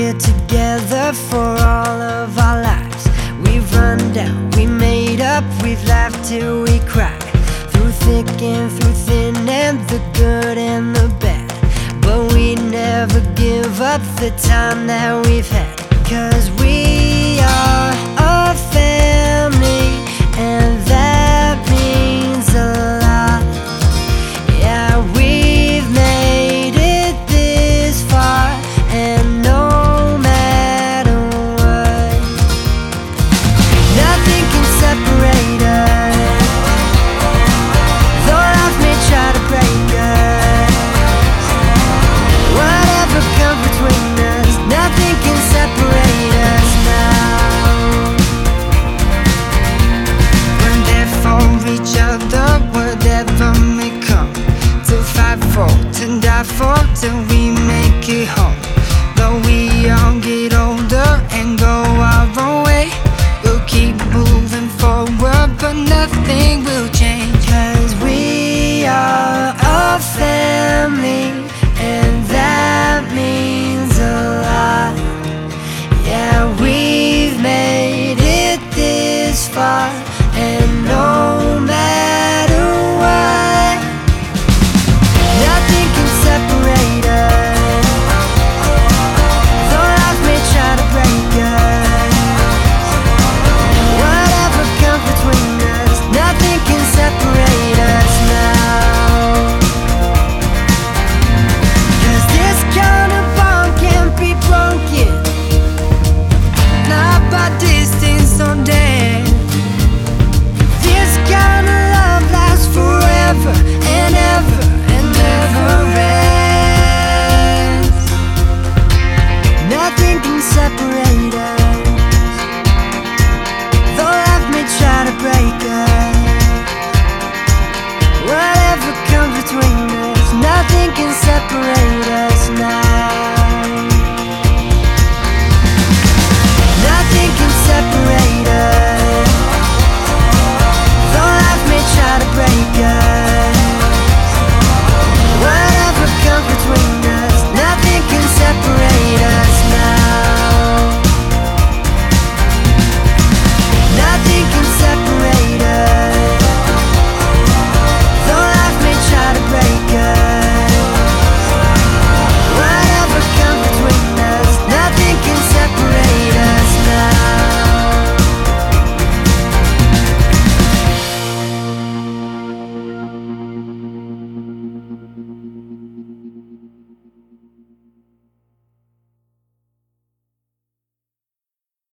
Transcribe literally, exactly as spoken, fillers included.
here together for all of our lives. We've run down, we made up, we've laughed till we cried, through thick and through thin, and the good and the bad. But we never give up the time that we've had, 'cause we are a family, and that means a lot. Yeah, we've made it this far, and no matter what, nothing can separate us. Though life may try to break us, whatever comes between us, nothing can separate us now. We're there for each other, whatever may come, to fight for, to die for, till we make it home. Though we all get older and go our own way, we'll keep moving forward, but nothing will change. 'Cause we are a family, and that means a lot. Yeah, we've made it this far, and no matter what, nothing can separate us. Though life may try to break us, whatever comes between us, nothing can separate us now. 'Cause this kind of bond can't be broken, not by distance or death. This kind of love lasts forever and ever and never ends. Nothing can separate us. Though life may try to break us, whatever comes between us, nothing can separate